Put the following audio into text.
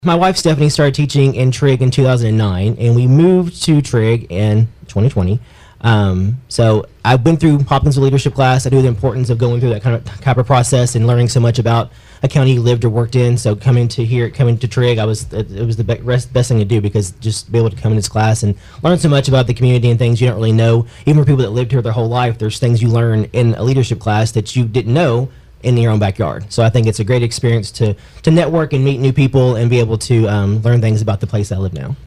My wife Stephanie started teaching in Trigg in 2009, and we moved to Trigg in 2020. So I went through Hopkinsville leadership class. I knew the importance of going through that type of process and learning so much about a county you lived or worked in. So coming to Trigg, it was the best thing to do, because just be able to come in this class and learn so much about the community and things you don't really know. Even for people that lived here their whole life, there's things you learn in a leadership class that you didn't know in your own backyard. So I think it's a great experience to network and meet new people and be able to learn things about the place I live now.